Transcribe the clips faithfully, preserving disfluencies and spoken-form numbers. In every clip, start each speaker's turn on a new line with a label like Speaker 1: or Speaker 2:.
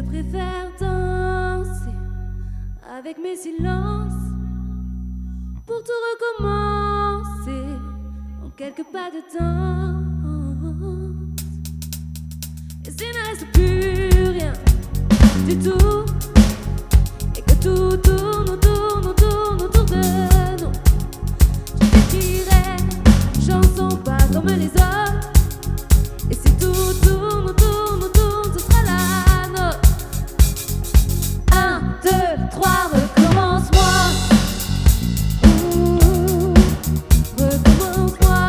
Speaker 1: préfère danser avec mes silences pour tout recommencer en quelques pas de danse. Et s'il ne reste plus rien du tout et que tout tourne, tourne, tourne autour de nous, je t'écrirai chanson pas comme les autres. Et si tout tourne, tourne, tourne, ce sera la note. Un, deux, trois, recommence-moi. Ouh, recommence-moi.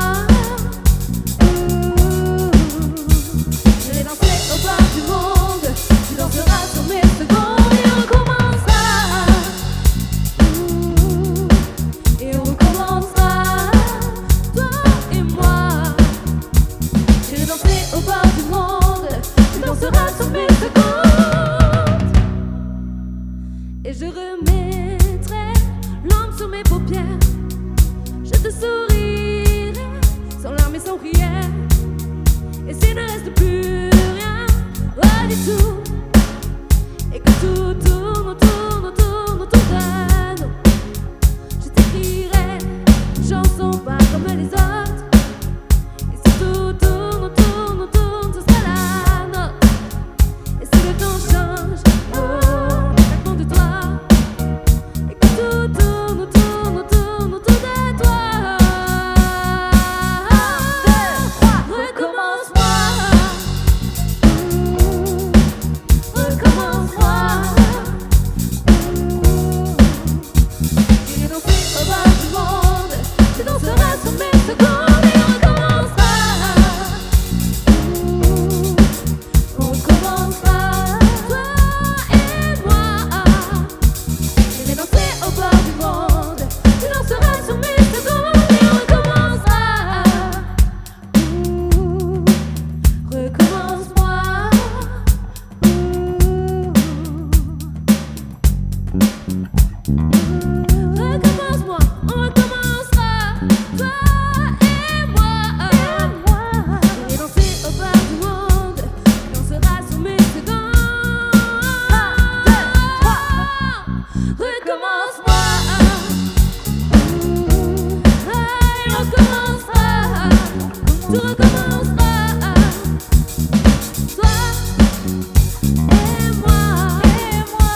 Speaker 1: Ouh, je vais danser au bord du monde. Tu danseras sur mes secondes et on recommencera. Ouh, et on recommencera, toi et moi. Je vais danser au bord du monde. Tu danseras sur mes secondes. Et je remettrai l'ombre sur mes paupières. Je te sourirai sans larmes et sans prière. Et s'il ne reste plus rien, pas du tout, et que tout tourne, tourne, tourne autour de nous, je t'écrirai chanson pas comme les autres. Et si tout tourne, tourne, tourne, ce sera la note. Et si le temps change, oh, chaque de toi, et que tout tourne, tourne, tourne autour de toi. Un, deux, trois, recommence-moi. Ouh, recommence-moi. Ouh, j'irai danser au bord du monde. Tu danseras sur mes secondes et on recommencera. Ouh, on recommencera, toi et moi. J'irai danser au bord du monde. Tu danseras sur mes secondes et on recommencera. Ouh, recommence-moi. Ouh, recommence-moi, on recommencera, toi et moi. J'irai danser au bord du monde. Tu danseras sur mes secondes. Un, deux, trois, recommence-moi. Ouh, ah, on recommencera, tout recommencera, toi et moi. Et moi,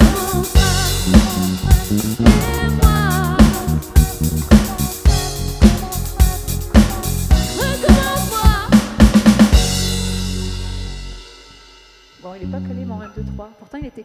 Speaker 1: et moi, recommence-moi.
Speaker 2: Bon, il est pas calé mon rêve de trois. Pourtant, il était